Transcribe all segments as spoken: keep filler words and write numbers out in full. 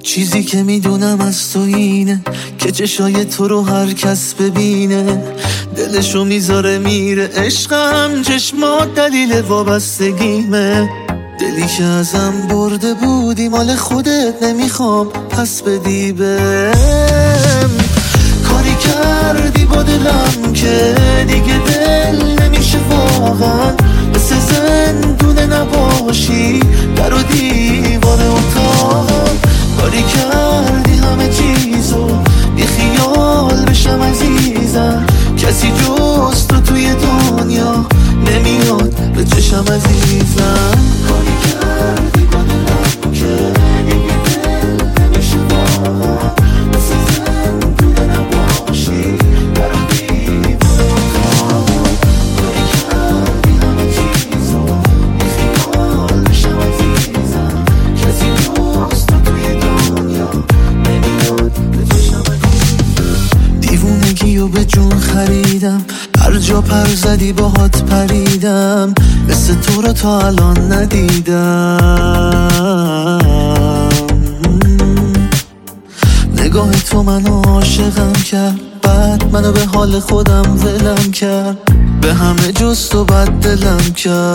چیزی که میدونم از تو اینه که چشای تو رو هر کس ببینه دلشو میذاره میره. عشقم چشمات دلیل وابستگیمه، دلی که ازم برده بودی مال خودت نمیخوام پس بدی بهم. کاری کردی با دلم که دیگه دل نمیشه واقعا، مثل زندونه نباشی در و دیوار اتاقم. کاری کردی همه چیزو بی خیال بشم عزیزم، کسی جز تو توی دنیا نمیاد به چشم عزیزم. کاری کردی با دلم که دیگه دل نمیشه واقعا، مثل زندونه نباشی در و دیوار اتاقم. کاری کردی همه چیزو بی خیال بشم عزیزم، کسی جز تو توی دنیا نمیاد به چشم عزیزم. دیوونگی و به جون خریدم، هر جا پر زدی باهات پریدم، مثل تو رو تا الان ندیدم. نگاه تو منو عاشقم کرد، بعد منو به حال خودم ولم کرد، به همه جز تو بد دلم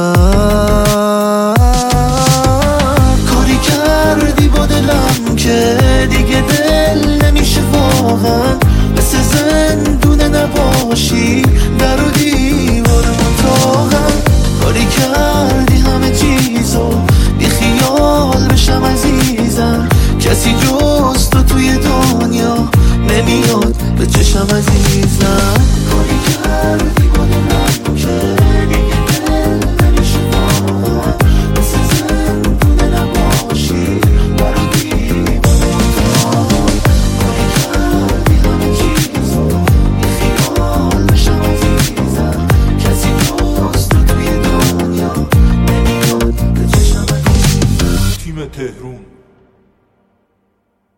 کرد. کاری کردی با دلم که دیگه دل نمیشه واقعا، مثل زندونه نباشی در و دیوار اتاقم. کاری کردی همه چیزو بی خیال بشم عزیزم، کسی جز تو توی دنیا نمیاد به چشم عزیزم. کاری کردی با دلم که دیگه دل نمیشه واقعا، مثل زندونه نباشی در و دیوار اتاقم. کاری کردی همه چیزو بی خیال بشم عزیزم، کسی جز تو توی دنیا نمیاد به چشم عزیزم. تیم تهرون